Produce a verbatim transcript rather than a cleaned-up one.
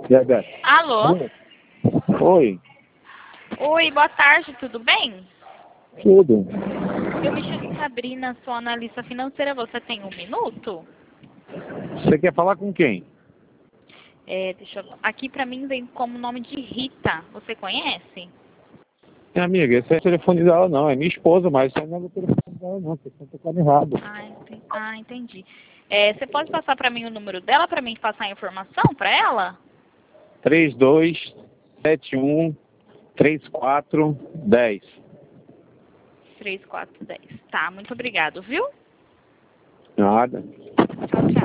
E aí, Beto? Alô? Oi, Oi, boa tarde, tudo bem? tudo. Eu me chamo Sabrina, sou analista financeira. Você tem um minuto? Você quer falar com quem? É, deixa eu... Aqui pra mim vem como nome de Rita. Você conhece? Minha amiga, esse é o telefone dela não, é minha esposa, mas esse não é o telefone dela não, vocês estão tocando errado. Ah, entendi. Ah, entendi. É, você pode passar pra mim o número dela pra mim passar a informação pra ela? três dois sete um três quatro um zero. três quatro um zero. Tá, muito obrigado, viu? Nada. Tchau, tchau.